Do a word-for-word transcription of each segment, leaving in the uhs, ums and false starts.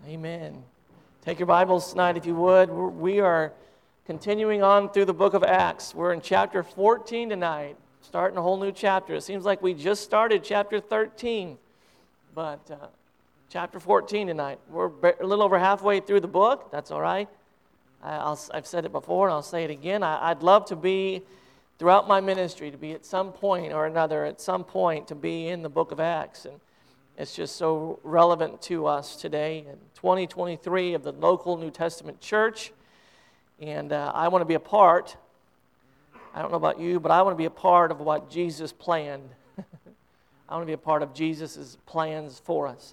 Amen. Take your Bibles tonight, if you would. We're, we are continuing on through the book of Acts. We're in chapter fourteen tonight, starting a whole new chapter. It seems like we just started chapter thirteen, but uh, chapter fourteen tonight. We're a little over halfway through the book. That's all right. I, I'll, I've said it before, and I'll say it again. I, I'd love to be, throughout my ministry, to be at some point or another, at some point, to be in the book of Acts. And it's just so relevant to us today in twenty twenty-three of the local New Testament church. And uh, I want to be a part, I don't know about you, but I want to be a part of what Jesus planned. I want to be a part of Jesus' plans for us.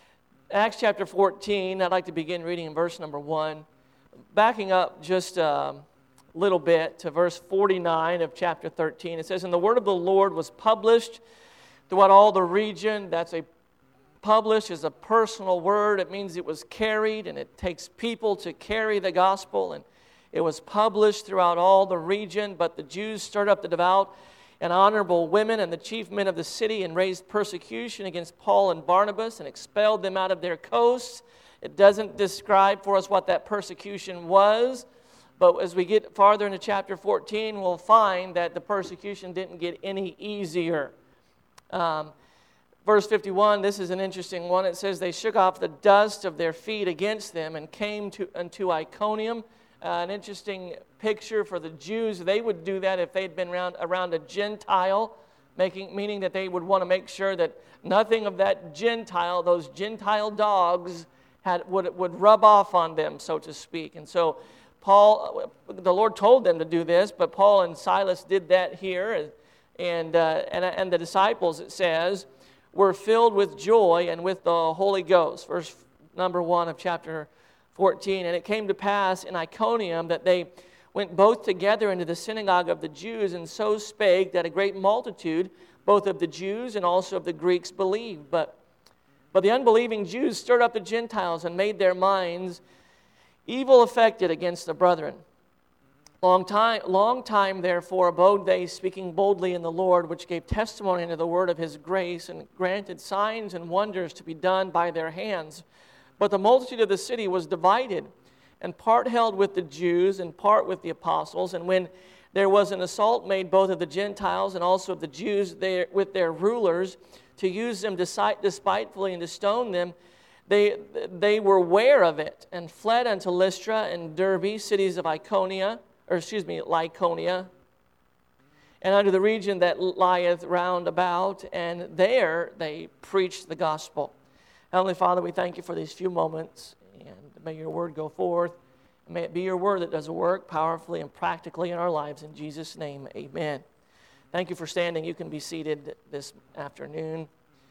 Acts chapter fourteen, I'd like to begin reading in verse number one. Backing up just a little bit to verse forty-nine of chapter thirteen, it says, "And the word of the Lord was published throughout all the region." That's a Published is a personal word. It means it was carried, and it takes people to carry the gospel. And it was published throughout all the region. But the Jews stirred up the devout and honorable women and the chief men of the city and raised persecution against Paul and Barnabas and expelled them out of their coasts. It doesn't describe for us what that persecution was. But as we get farther into chapter fourteen, we'll find that the persecution didn't get any easier. Um, Verse fifty-one, this is an interesting one. It says, "They shook off the dust of their feet against them and came to unto Iconium." Uh, an interesting picture for the Jews. They would do that if they'd been around, around a Gentile, making, meaning that they would want to make sure that nothing of that Gentile, those Gentile dogs, had would, would rub off on them, so to speak. And so Paul, the Lord told them to do this, but Paul and Silas did that here. And, uh, and, and the disciples, it says, were filled with joy and with the Holy Ghost. Verse number one of chapter fourteen. "And it came to pass in Iconium that they went both together into the synagogue of the Jews, and so spake that a great multitude, both of the Jews and also of the Greeks, believed. But, but the unbelieving Jews stirred up the Gentiles and made their minds evil affected against the brethren. Long time, long time, therefore, abode they, speaking boldly in the Lord, which gave testimony unto the word of his grace, and granted signs and wonders to be done by their hands. But the multitude of the city was divided, and part held with the Jews, and part with the apostles. And when there was an assault made both of the Gentiles and also of the Jews there, with their rulers, to use them despitefully and to stone them, they, they were ware of it, and fled unto Lystra and Derbe, cities of Iconia, or excuse me, Lycaonia, and unto the region that lieth round about, and there they preached the gospel." Heavenly Father, we thank you for these few moments, and may your word go forth, and may it be your word that does a work powerfully and practically in our lives. In Jesus' name, amen. Thank you for standing. You can be seated this afternoon.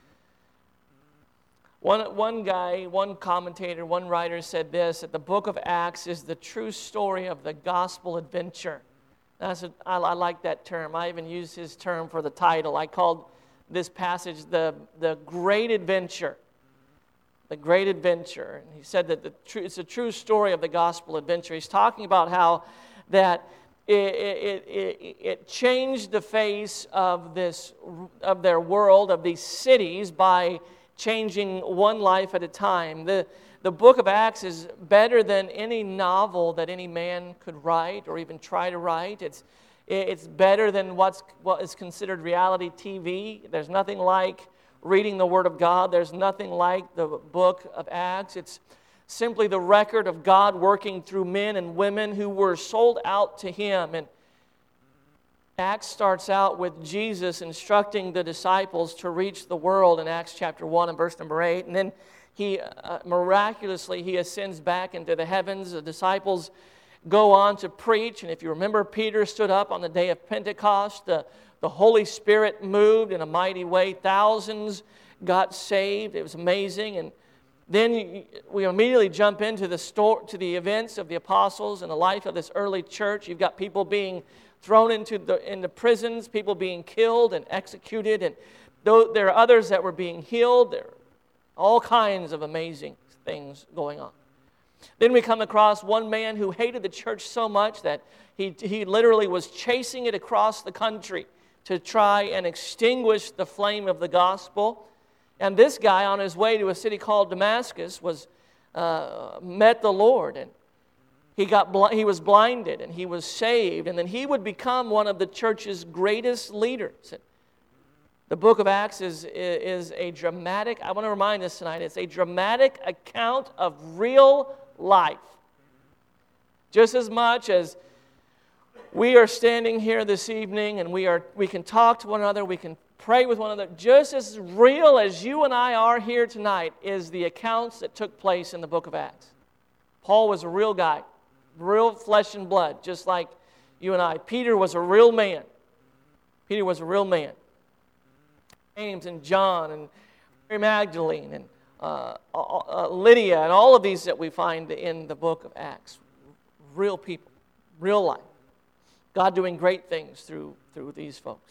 One, one guy, one commentator, one writer said this, that the book of Acts is the true story of the gospel adventure. That's a, I, I like that term. I even used his term for the title. I called this passage the, the Great Adventure. The Great Adventure. And he said that the tr- it's a true story of the gospel adventure. He's talking about how that it, it, it, it changed the face of, this, of their world, of these cities, by changing one life at a time. The, the book of Acts is better than any novel that any man could write or even try to write. It's, it's better than what's, what is considered reality T V. There's nothing like reading the Word of God. There's nothing like the book of Acts. It's simply the record of God working through men and women who were sold out to Him. And Acts starts out with Jesus instructing the disciples to reach the world in Acts chapter one and verse number eight. And then he uh, miraculously, he ascends back into the heavens. The disciples go on to preach. And if you remember, Peter stood up on the day of Pentecost. The, the Holy Spirit moved in a mighty way. Thousands got saved. It was amazing. And then we immediately jump into the story, to the events of the apostles and the life of this early church. You've got people being thrown into the into prisons, people being killed and executed, and though there are others that were being healed. There are all kinds of amazing things going on. Then we come across one man who hated the church so much that he, he literally was chasing it across the country to try and extinguish the flame of the gospel. And this guy, on his way to a city called Damascus, was uh, met the Lord, and he got bl- he was blinded, and he was saved, and then he would become one of the church's greatest leaders. And the book of Acts is, is a dramatic, I want to remind us tonight, it's a dramatic account of real life. Just as much as we are standing here this evening and we are we can talk to one another, we can pray with one another, just as real as you and I are here tonight is the accounts that took place in the book of Acts. Paul was a real guy, real flesh and blood, just like you and I. Peter was a real man. Peter was a real man. James and John and Mary Magdalene and uh, uh, Lydia and all of these that we find in the book of Acts. Real people, real life. God doing great things through, through these folks.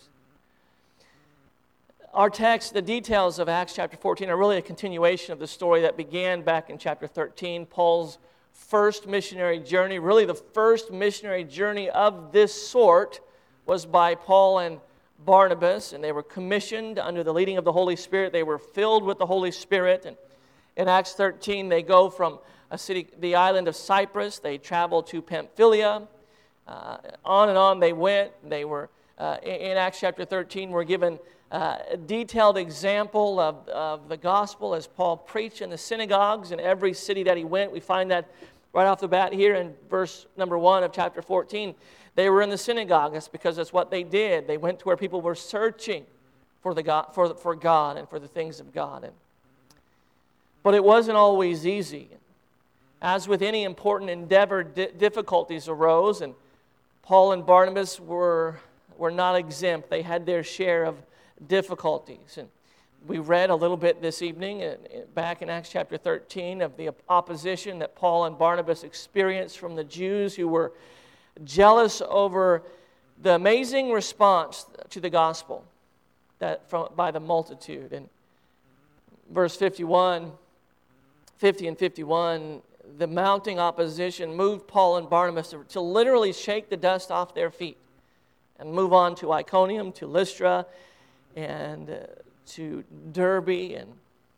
Our text, the details of Acts chapter fourteen are really a continuation of the story that began back in chapter thirteen, Paul's first missionary journey. Really the first missionary journey of this sort was by Paul and Barnabas, and they were commissioned under the leading of the Holy Spirit. They were filled with the Holy Spirit, and in Acts thirteen, they go from a city, the island of Cyprus. They travel to Pamphylia. Uh, on and on they went. They were uh, in Acts chapter thirteen. We're given uh, a detailed example of, of the gospel as Paul preached in the synagogues in every city that he went. We find that right off the bat here in verse number one of chapter fourteen. They were in the synagogue. That's because that's what they did. They went to where people were searching for the God, for, for God and for the things of God. And, but it wasn't always easy. As with any important endeavor, di- difficulties arose, and Paul and Barnabas were, were not exempt. They had their share of difficulties. And we read a little bit this evening, uh, back in Acts chapter thirteen, of the opposition that Paul and Barnabas experienced from the Jews who were jealous over the amazing response to the gospel that from, by the multitude. And verse fifty-one, fifty and fifty-one, the mounting opposition moved Paul and Barnabas to, to literally shake the dust off their feet and move on to Iconium, to Lystra, and uh, to Derbe. And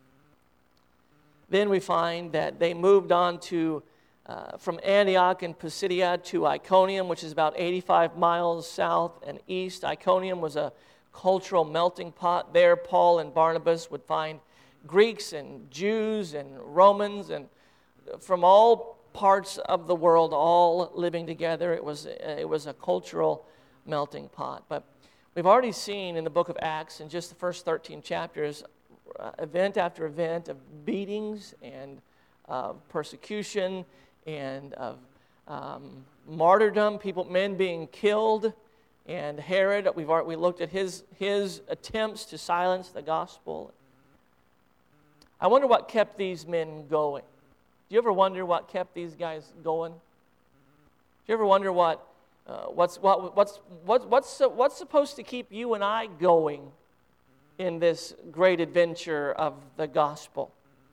then we find that they moved on to Uh, from Antioch in Pisidia to Iconium, which is about eighty-five miles south and east. Iconium was a cultural melting pot. There, Paul and Barnabas would find Greeks and Jews and Romans and from all parts of the world, all living together. It was it was a cultural melting pot. But we've already seen in the book of Acts, in just the first thirteen chapters, uh, event after event of beatings and of persecution and of um, martyrdom, people, men being killed, and Herod. We've already, we looked at his his attempts to silence the gospel. I wonder what kept these men going. Do you ever wonder what kept these guys going? Do you ever wonder what uh, what's what what's what, what's what's supposed to keep you and I going in this great adventure of the gospel?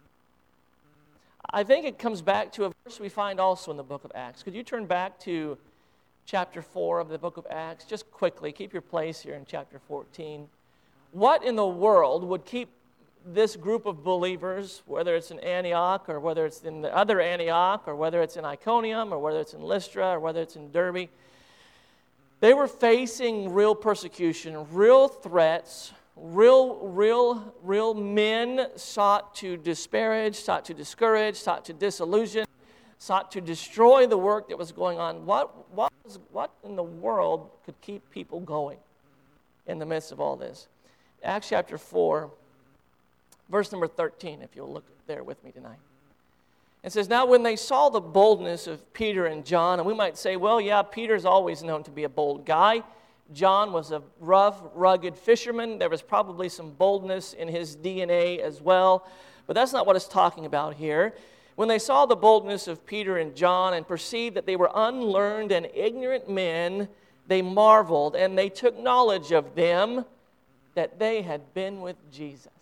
I think it comes back to a verse we find also in the book of Acts. Could you turn back to chapter four of the book of Acts? Just quickly, keep your place here in chapter fourteen. What in the world would keep this group of believers, whether it's in Antioch or whether it's in the other Antioch or whether it's in Iconium or whether it's in Lystra or whether it's in Derbe, they were facing real persecution, real threats. Real, real, real men sought to disparage, sought to discourage, sought to disillusion, sought to destroy the work that was going on. What, what, was, what in the world could keep people going in the midst of all this? Acts chapter four, verse number thirteen, if you'll look there with me tonight. It says, "Now when they saw the boldness of Peter and John," and we might say, well, yeah, Peter's always known to be a bold guy. John was a rough, rugged fisherman. There was probably some boldness in his D N A as well. But that's not what it's talking about here. When they saw the boldness of Peter and John and perceived that they were unlearned and ignorant men, they marveled, and they took knowledge of them that they had been with Jesus.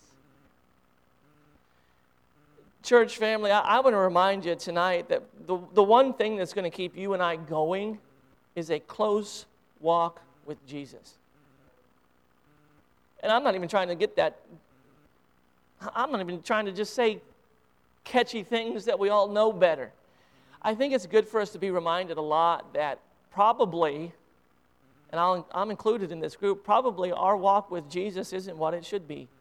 Church family, I, I want to remind you tonight that the, the one thing that's going to keep you and I going is a close walk with Jesus. And I'm not even trying to get that, I'm not even trying to just say catchy things that we all know better. I think it's good for us to be reminded a lot that probably, and I'll, I'm included in this group, probably our walk with Jesus isn't what it should be.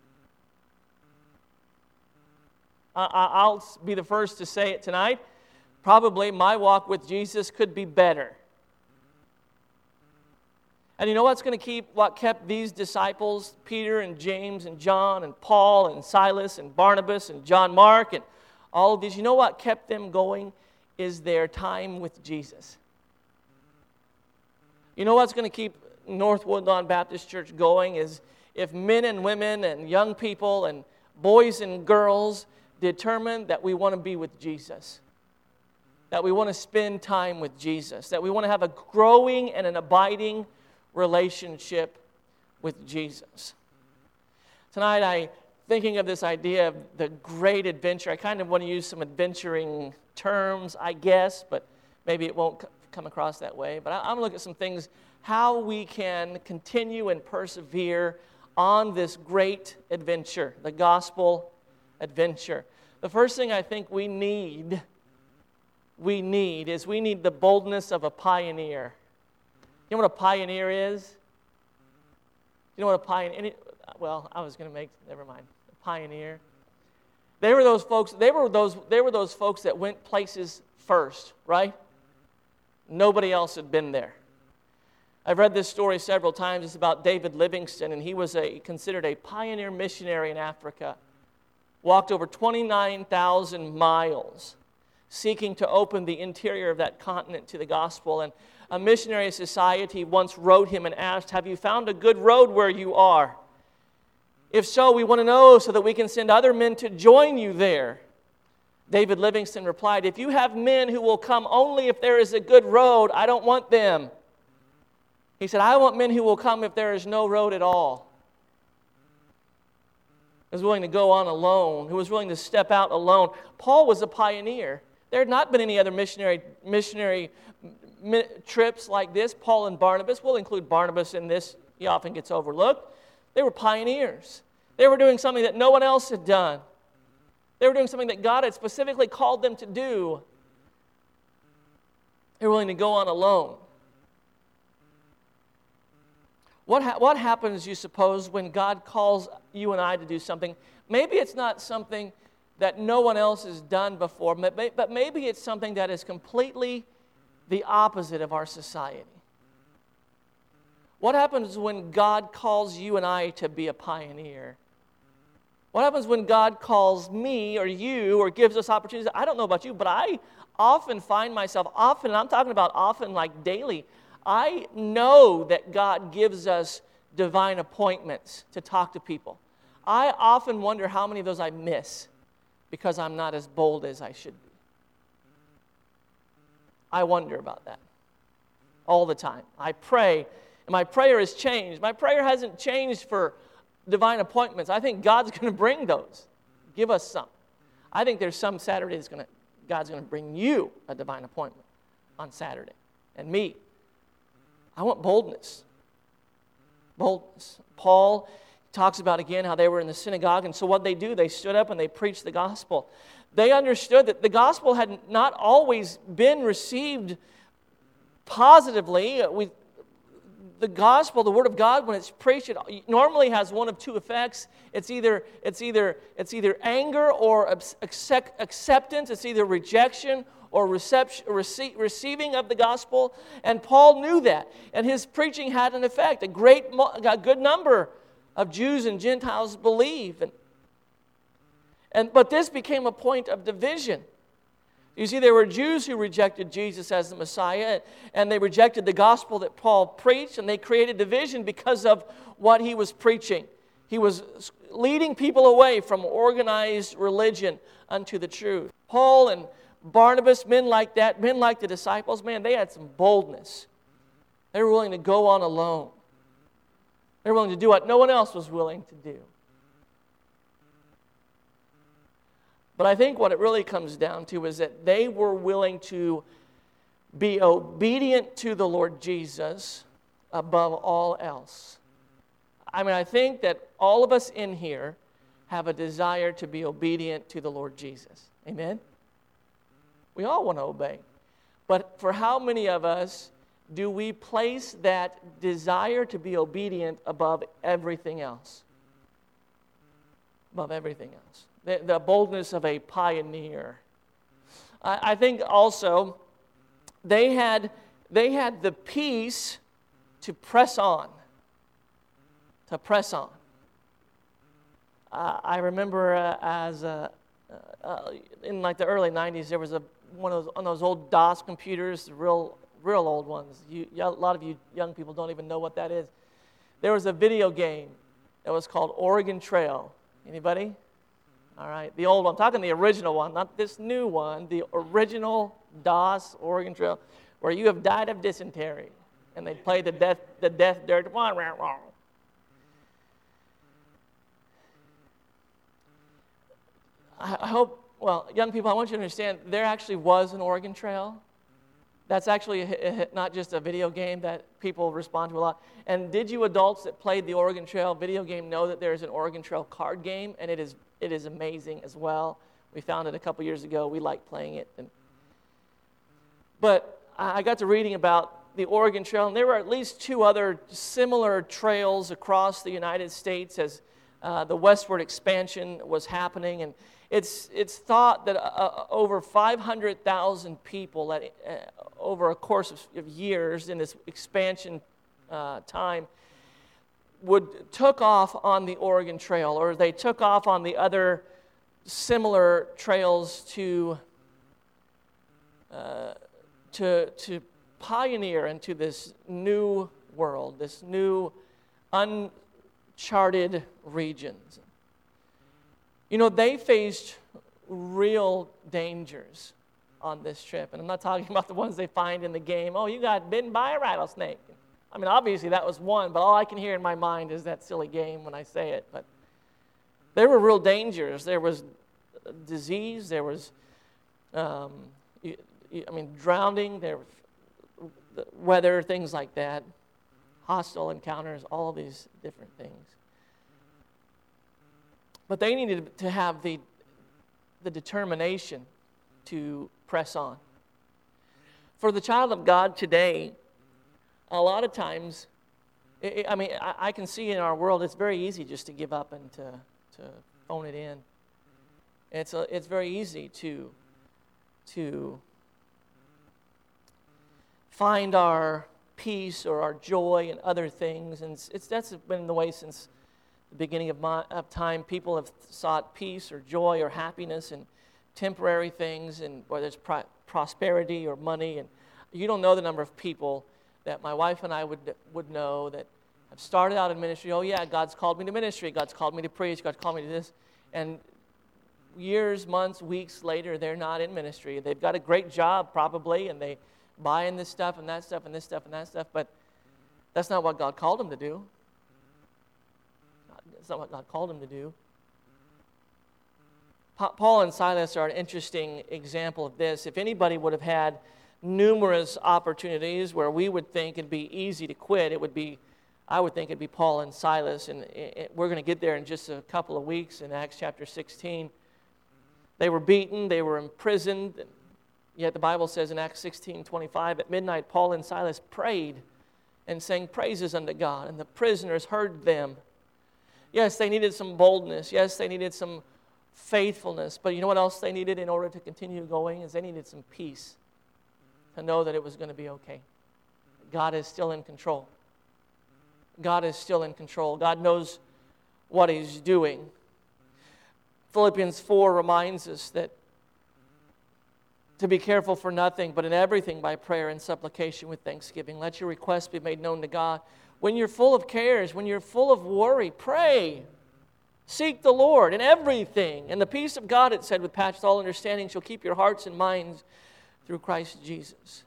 I, I'll be the first to say it tonight. Probably my walk with Jesus could be better. And you know what's going to keep, what kept these disciples, Peter and James and John and Paul and Silas and Barnabas and John Mark and all of these, you know what kept them going is their time with Jesus. You know what's going to keep North Woodlawn Baptist Church going is if men and women and young people and boys and girls determine that we want to be with Jesus, that we want to spend time with Jesus, that we want to have a growing and an abiding relationship with Jesus. Tonight, I thinking of this idea of the great adventure. I kind of want to use some adventuring terms, I guess, but maybe it won't come across that way. But I'm going to look at some things, how we can continue and persevere on this great adventure, the gospel adventure. The first thing I think we need, we need, is we need the boldness of a pioneer. You know what a pioneer is? You know what a pioneer, well, I was going to make, never mind, a pioneer. They were those folks, they were those, they were those folks that went places first, right? Nobody else had been there. I've read this story several times. It's about David Livingstone, and he was a considered a pioneer missionary in Africa. Walked over twenty-nine thousand miles seeking to open the interior of that continent to the gospel. And a missionary society once wrote him and asked, "Have you found a good road where you are? If so, we want to know so that we can send other men to join you there." David Livingstone replied, "If you have men who will come only if there is a good road, I don't want them." He said, "I want men who will come if there is no road at all." Who was willing to go on alone, who was willing to step out alone. Paul was a pioneer. There had not been any other missionary missionary mi- trips like this. Paul and Barnabas, we'll include Barnabas in this, he often gets overlooked. They were pioneers. They were doing something that no one else had done. They were doing something that God had specifically called them to do. They were willing to go on alone. What, ha- what happens, you suppose, when God calls you and I to do something? Maybe it's not something that no one else has done before, but maybe it's something that is completely the opposite of our society. What happens when God calls you and I to be a pioneer? What happens when God calls me or you or gives us opportunities? I don't know about you, but I often find myself, often, and I'm talking about often like daily, I know that God gives us divine appointments to talk to people. I often wonder how many of those I miss because I'm not as bold as I should be. I wonder about that all the time. I pray, and my prayer has changed. My prayer hasn't changed for divine appointments. I think God's going to bring those. Give us some. I think there's some Saturday that's going to, God's going to bring you a divine appointment on Saturday, and me. I want boldness. Boldness. Paul talks about again how they were in the synagogue, and so what they do, they stood up and they preached the gospel. They understood that the gospel had not always been received positively. We, the gospel, the word of God, when it's preached, it normally has one of two effects. It's either it's either it's either anger or accept, acceptance. It's either rejection or reception, rece- receiving of the gospel. And Paul knew that, and his preaching had an effect. A great, a good number of Jews and Gentiles believe, and and but this became a point of division. You see, there were Jews who rejected Jesus as the Messiah, and they rejected the gospel that Paul preached, and they created division because of what he was preaching. He was leading people away from organized religion unto the truth. Paul and Barnabas, men like that, men like the disciples, man, they had some boldness. They were willing to go on alone. They were willing to do what no one else was willing to do. But I think what it really comes down to is that they were willing to be obedient to the Lord Jesus above all else. I mean, I think that all of us in here have a desire to be obedient to the Lord Jesus. Amen? We all want to obey. But for how many of us do we place that desire to be obedient above everything else? Above everything else. The, the boldness of a pioneer. I, I think also they had, they had the peace to press on. To press on. Uh, I remember uh, as uh, uh, in like the early nineties, there was a one of those, one of those old DOS computers, real real old ones. You, a lot of you young people don't even know what that is. There was a video game that was called Oregon Trail. Anybody? All right, the old one. I'm talking the original one, not this new one. The original DOS Oregon Trail, where you have died of dysentery, and they play the death the death dirt. I hope, well, young people, I want you to understand there actually was an Oregon Trail. That's actually a, a, not just a video game that people respond to a lot. And did you adults that played the Oregon Trail video game know that there's an Oregon Trail card game? And it is it is amazing as well. We found it a couple years ago. We like playing it. And, but I got to reading about the Oregon Trail, and there were at least two other similar trails across the United States as uh, the westward expansion was happening. And It's it's thought that uh, over five hundred thousand people at, uh, over a course of, of years in this expansion uh, time would took off on the Oregon Trail, or they took off on the other similar trails to uh, to to pioneer into this new world, this new uncharted regions. You know, they faced real dangers on this trip. And I'm not talking about the ones they find in the game. Oh, you got bitten by a rattlesnake. I mean, obviously that was one, but all I can hear in my mind is that silly game when I say it. But there were real dangers. There was disease. There was, um, you, you, I mean, drowning. There was weather, things like that. Hostile encounters, all these different things. But they needed to have the, the determination to press on. For the child of God today, a lot of times, it, I mean, I, I can see in our world, it's very easy just to give up and to, to phone it in. It's, a, it's very easy to, to find our peace or our joy in other things. And it's, it's that's been the way since the beginning of, my, of time. People have sought peace or joy or happiness in temporary things, and whether it's pro- prosperity or money. And you don't know the number of people that my wife and I would would know that have started out in ministry. Oh yeah, God's called me to ministry. God's called me to preach. God's called me to this. And years, months, weeks later, they're not in ministry. They've got a great job probably, and they buy in this stuff and that stuff and this stuff and that stuff. But that's not what God called them to do. That's not what God called them to do. Paul and Silas are an interesting example of this. If anybody would have had numerous opportunities where we would think it'd be easy to quit, it would be, I would think it'd be Paul and Silas. And it, we're going to get there in just a couple of weeks in Acts chapter sixteen. They were beaten, they were imprisoned, yet the Bible says in Acts sixteen twenty-five, at midnight Paul and Silas prayed and sang praises unto God, and the prisoners heard them. Yes, they needed some boldness. Yes, they needed some faithfulness. But you know what else they needed in order to continue going? Is they needed some peace to know that it was going to be okay. God is still in control. God is still in control. God knows what He's doing. Philippians four reminds us that to be careful for nothing, but in everything by prayer and supplication with thanksgiving. Let your requests be made known to God. When you're full of cares, when you're full of worry, pray. Seek the Lord in everything. And the peace of God, it said, with past all understanding, shall keep your hearts and minds through Christ Jesus.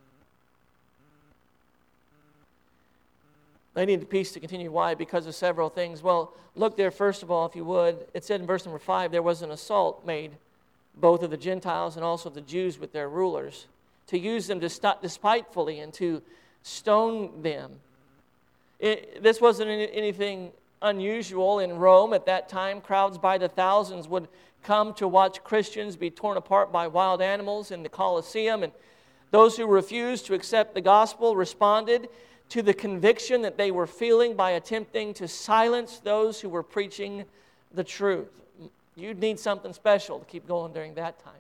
They needed peace to continue. Why? Because of several things. Well, look there first of all, if you would. It said in verse number five, there was an assault made both of the Gentiles and also the Jews with their rulers, to use them despitefully and to stone them. It, this wasn't anything unusual in Rome at that time. Crowds by the thousands would come to watch Christians be torn apart by wild animals in the Colosseum. And those who refused to accept the gospel responded to the conviction that they were feeling by attempting to silence those who were preaching the truth. You'd need something special to keep going during that time.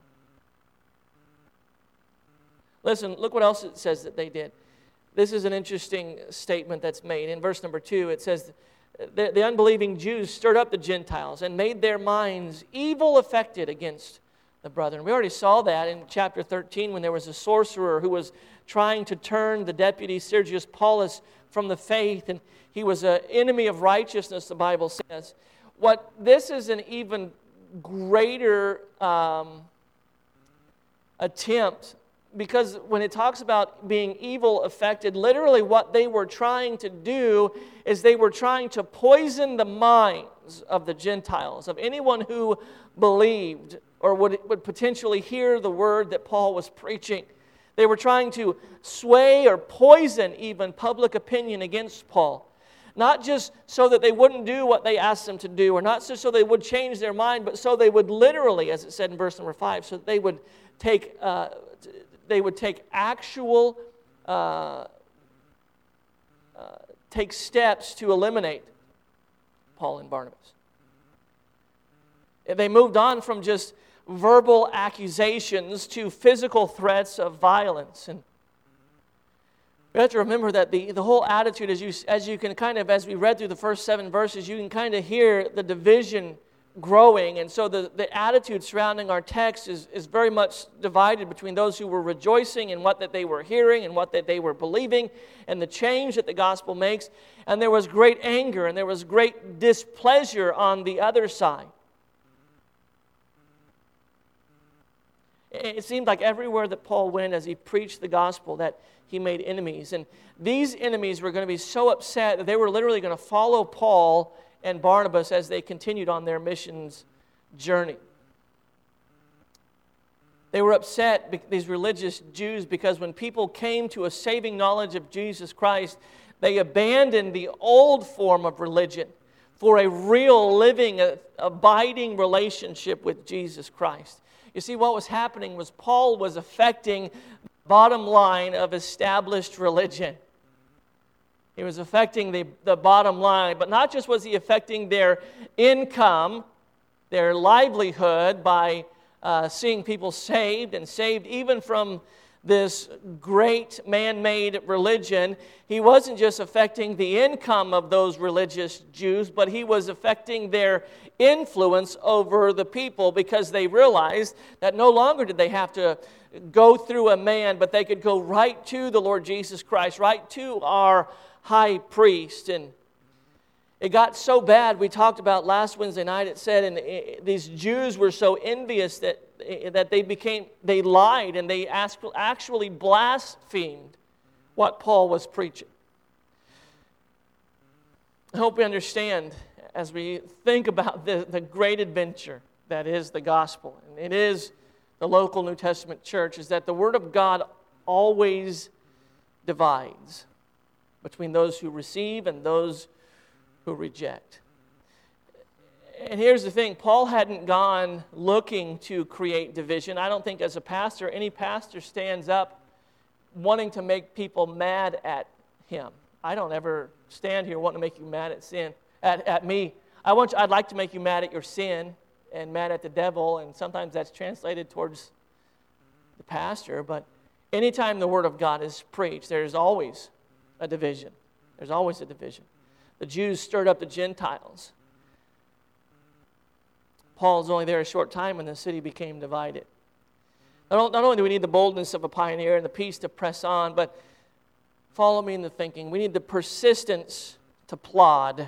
Listen, look what else it says that they did. This is an interesting statement that's made. In verse number two, it says, the, the unbelieving Jews stirred up the Gentiles and made their minds evil affected against the brethren. We already saw that in chapter thirteen when there was a sorcerer who was trying to turn the deputy Sergius Paulus from the faith, and he was an enemy of righteousness, the Bible says. What this is an even greater um, attempt, because when it talks about being evil affected, literally what they were trying to do is they were trying to poison the minds of the Gentiles, of anyone who believed or would, would potentially hear the word that Paul was preaching. They were trying to sway or poison even public opinion against Paul. Not just so that they wouldn't do what they asked them to do, or not just so they would change their mind, but so they would literally, as it said in verse number five, so that they would take uh, they would take actual uh, uh, take steps to eliminate Paul and Barnabas. They moved on from just verbal accusations to physical threats of violence. And we have to remember that the, the whole attitude, as you, as you can kind of, as we read through the first seven verses, you can kind of hear the division growing. And so the, the attitude surrounding our text is, is very much divided between those who were rejoicing in what that they were hearing and what that they were believing and the change that the gospel makes. And there was great anger and there was great displeasure on the other side. It seemed like everywhere that Paul went as he preached the gospel that he made enemies. And these enemies were going to be so upset that they were literally going to follow Paul and Barnabas as they continued on their missions journey. They were upset, these religious Jews, because when people came to a saving knowledge of Jesus Christ, they abandoned the old form of religion for a real, living, abiding relationship with Jesus Christ. You see, what was happening was Paul was affecting the bottom line of established religion. He was affecting the, the bottom line, but not just was he affecting their income, their livelihood by uh, seeing people saved and saved even from this great man-made religion. He wasn't just affecting the income of those religious Jews, but he was affecting their influence over the people, because they realized that no longer did they have to go through a man, but they could go right to the Lord Jesus Christ, right to our high priest. And it got so bad, we talked about last Wednesday night, it said, and these Jews were so envious that that they became, they lied and they actually blasphemed what Paul was preaching. I hope we understand as we think about the, the great adventure that is the gospel, and it is the local New Testament church, is that the Word of God always divides between those who receive and those who reject. And here's the thing, Paul hadn't gone looking to create division. I don't think as a pastor, any pastor stands up wanting to make people mad at him. I don't ever stand here wanting to make you mad at sin, at, at me. I want you, I'd like to make you mad at your sin and mad at the devil, and sometimes that's translated towards the pastor, but anytime the Word of God is preached, there's always a division. There's always a division. The Jews stirred up the Gentiles. Paul's only there a short time when the city became divided. Not only do we need the boldness of a pioneer and the peace to press on, but follow me in the thinking. We need the persistence to plod.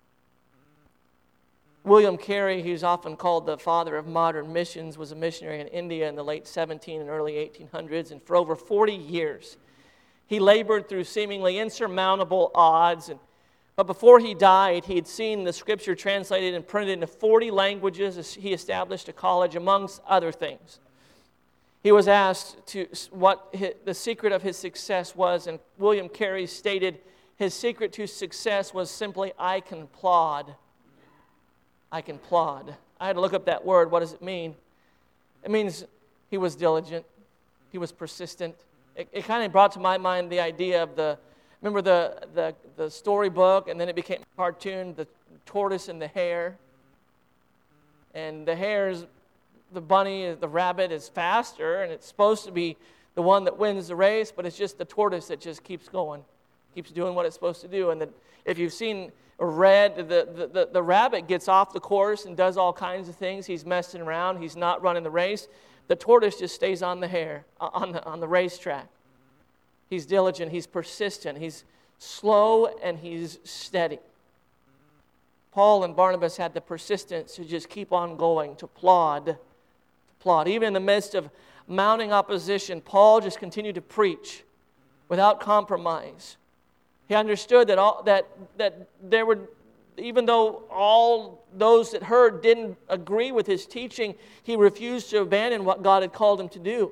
William Carey, who's often called the father of modern missions, was a missionary in India in the late seventeen and early eighteen hundreds, and for over forty years, he labored through seemingly insurmountable odds. And But before he died, he had seen the Scripture translated and printed into forty languages. He established a college, amongst other things. He was asked to what his, the secret of his success was, and William Carey stated his secret to success was simply, I can plod. I can plod. I had to look up that word. What does it mean? It means he was diligent. He was persistent. It, it kind of brought to my mind the idea of the, remember the, the, the storybook, and then it became a cartoon, the tortoise and the hare. And the hare's, the bunny, the rabbit is faster, and it's supposed to be the one that wins the race, but it's just the tortoise that just keeps going, keeps doing what it's supposed to do. And the, if you've seen or read, the, the, the, the rabbit gets off the course and does all kinds of things. He's messing around. He's not running the race. The tortoise just stays on the hare, on the, on the racetrack. He's diligent. He's persistent. He's slow, and he's steady. Paul and Barnabas had the persistence to just keep on going, to plod, to plod. Even in the midst of mounting opposition, Paul just continued to preach without compromise. He understood that all, that that there would, even though all those that heard didn't agree with his teaching, he refused to abandon what God had called him to do.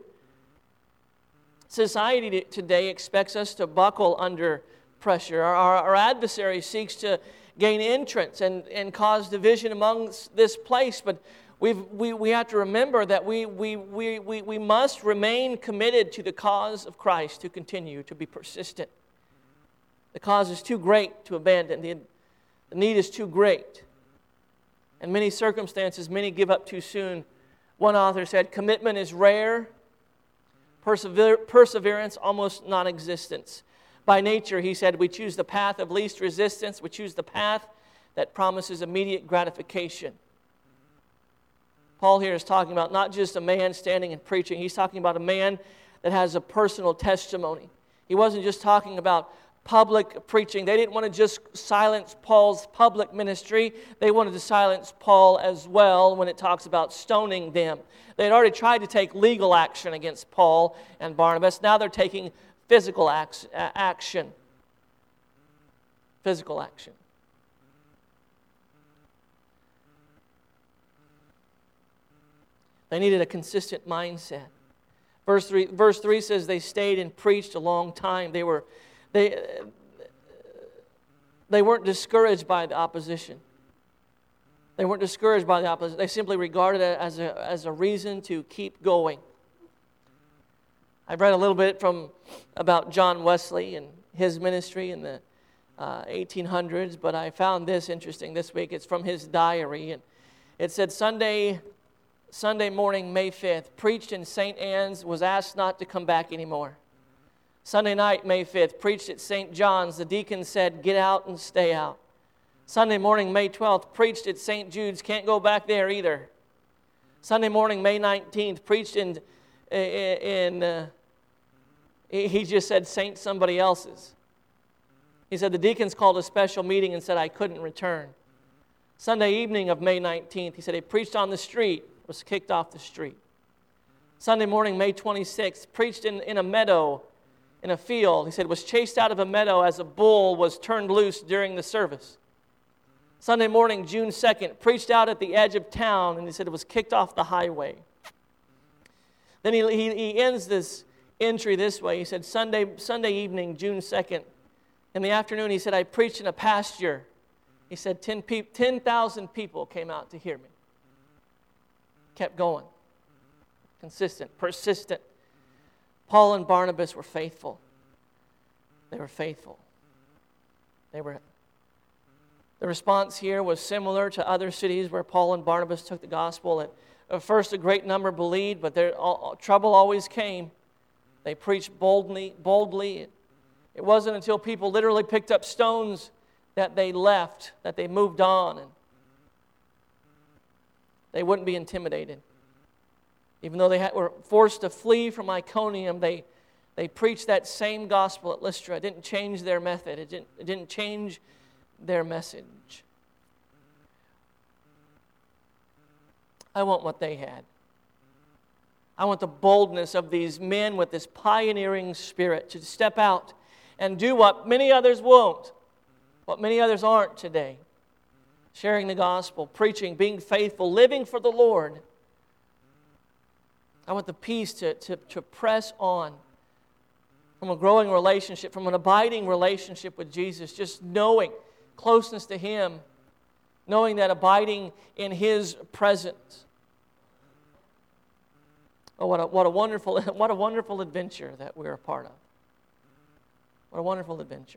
Society today expects us to buckle under pressure. Our, our, our adversary seeks to gain entrance and, and cause division amongst this place, but we've, we we have to remember that we, we, we, we, we must remain committed to the cause of Christ, to continue, to be persistent. The cause is too great to abandon. The, the need is too great. In many circumstances, many give up too soon. One author said, commitment is rare, persever- perseverance almost non-existence. By nature, he said, we choose the path of least resistance. We choose the path that promises immediate gratification. Paul here is talking about not just a man standing and preaching. He's talking about a man that has a personal testimony. He wasn't just talking about public preaching. They didn't want to just silence Paul's public ministry. They wanted to silence Paul as well when it talks about stoning them. They had already tried to take legal action against Paul and Barnabas. Now they're taking physical action. Physical action. They needed a consistent mindset. Verse three, verse three says they stayed and preached a long time. They were, they, they weren't discouraged by the opposition. They weren't discouraged by the opposition. They simply regarded it as a, as a reason to keep going. I've read a little bit from about John Wesley and his ministry in the uh, eighteen hundreds, but I found this interesting this week. It's from his diary, and it said Sunday, Sunday morning, May fifth, preached in Saint Anne's, was asked not to come back anymore. Sunday night, May fifth, preached at Saint John's. The deacon said, get out and stay out. Sunday morning, May twelfth, preached at Saint Jude's, can't go back there either. Sunday morning, May nineteenth, preached in in uh, he just said Saint somebody else's. He said the deacons called a special meeting and said I couldn't return. Sunday evening of May nineteenth, he said he preached on the street, was kicked off the street. Sunday morning, May twenty-sixth, preached in, in a meadow, in a field. He said was chased out of a meadow as a bull was turned loose during the service. Sunday morning, June second, preached out at the edge of town, and he said it was kicked off the highway. Then he, he, he ends this entry this way. He said, Sunday, Sunday evening, June second, in the afternoon, he said, I preached in a pasture. He said, ten thousand people came out to hear me. Kept going. Consistent, persistent. Paul and Barnabas were faithful. They were faithful. They were. The response here was similar to other cities where Paul and Barnabas took the gospel. At, at first, a great number believed, but there, all, trouble always came. They preached boldly. boldly. It wasn't until people literally picked up stones that they left, that they moved on, and they wouldn't be intimidated. Even though they had, were forced to flee from Iconium, they, they preached that same gospel at Lystra. It didn't change their method. It didn't, it didn't change their message. I want what they had. I want the boldness of these men with this pioneering spirit to step out and do what many others won't, what many others aren't today. Sharing the gospel, preaching, being faithful, living for the Lord. I want the peace to, to, to press on. from a growing relationship, from an abiding relationship with Jesus, just knowing closeness to Him, knowing that abiding in His presence. Oh, what a, what a wonderful, what a wonderful adventure that we're a part of. What a wonderful adventure.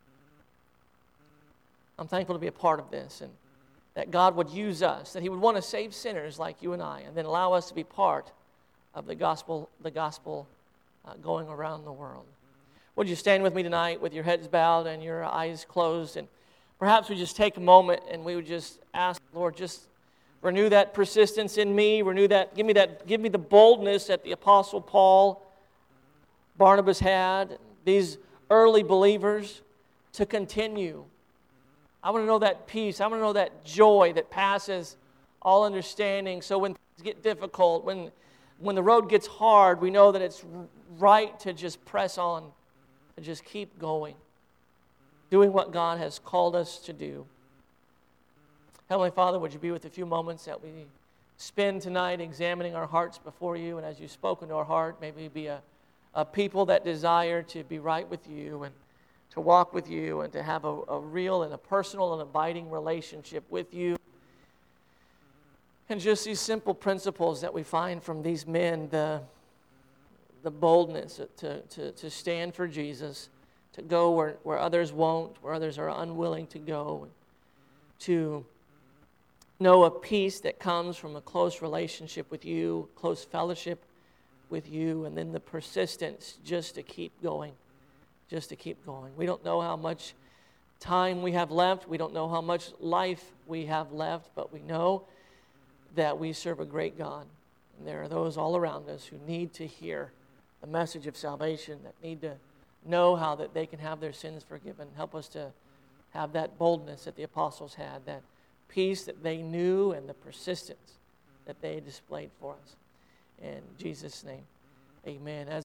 I'm thankful to be a part of this, and that God would use us, that He would want to save sinners like you and I, and then allow us to be part of the gospel, the gospel uh, going around the world. Would you stand with me tonight with your heads bowed and your eyes closed, and perhaps we just take a moment and we would just ask, Lord, just renew that persistence in me, renew that, give me that, give me the boldness that the Apostle Paul, Barnabas had, these early believers, to continue. I want to know that peace. I want to know that joy that passes all understanding. So when things get difficult, when, when the road gets hard, we know that it's right to just press on, to just keep going, doing what God has called us to do. Heavenly Father, would you be with a few moments that we spend tonight examining our hearts before you, and as you've spoken to our heart, maybe be a, a people that desire to be right with you and to walk with you and to have a, a real and a personal and abiding relationship with you. And just these simple principles that we find from these men, the, the boldness to, to, to stand for Jesus, to go where, where others won't, where others are unwilling to go, to know a peace that comes from a close relationship with you, close fellowship with you, and then the persistence just to keep going. Just to keep going. We don't know how much time we have left. We don't know how much life we have left, but we know that we serve a great God. And there are those all around us who need to hear the message of salvation, that need to know how that they can have their sins forgiven. Help us to have that boldness that the apostles had, that peace that they knew, and the persistence that they displayed for us. In Jesus' name, amen. As